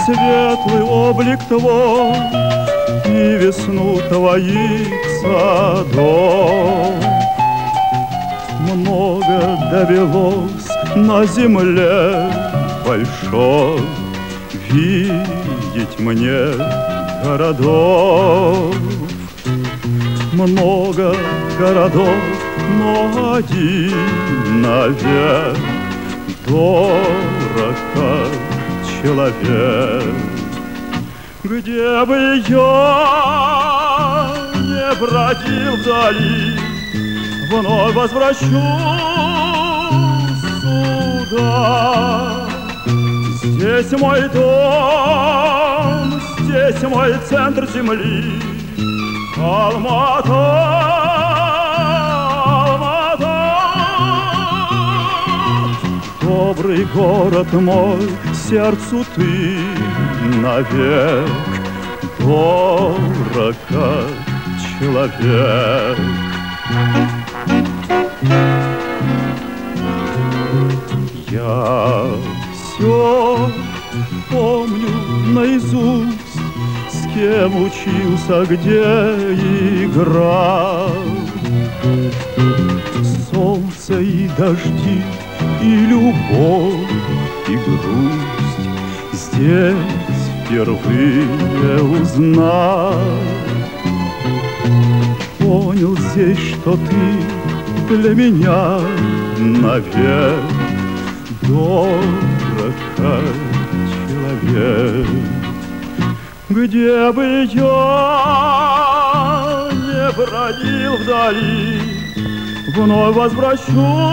светлый облик твой и весну твоих садов. Много довелось на земле большой видеть мне городов. Много городов, но один навек дорог как человек. Где бы я не бродил вдали, вновь возвращусь сюда. Здесь мой дом, здесь мой центр земли, Алма-Ата, Алма-Ата. Добрый город мой, сердцу ты навек дорог как человек. Я все помню наизусть, с кем учился, где играл. Солнце и дожди, и любовь, и грусть здесь впервые узнал. Понял здесь, что ты для меня навек дорог как человек. Где бы я не бродил вдали, вновь возвращусь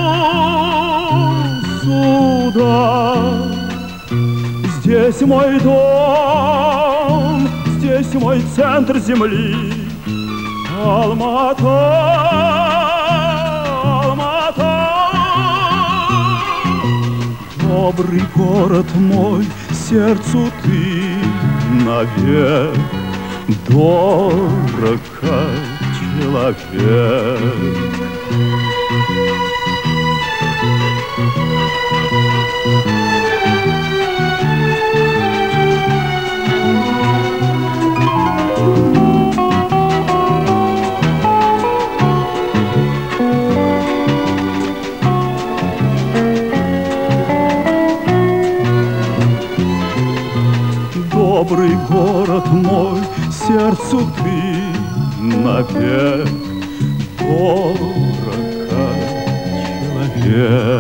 сюда. Здесь мой дом, здесь мой центр земли, Алма-Ата, Алма-Ата. Добрый город мой, сердцу ты навек дорог как человек. Добрый город мой, сердцу ты навек дорог как человек.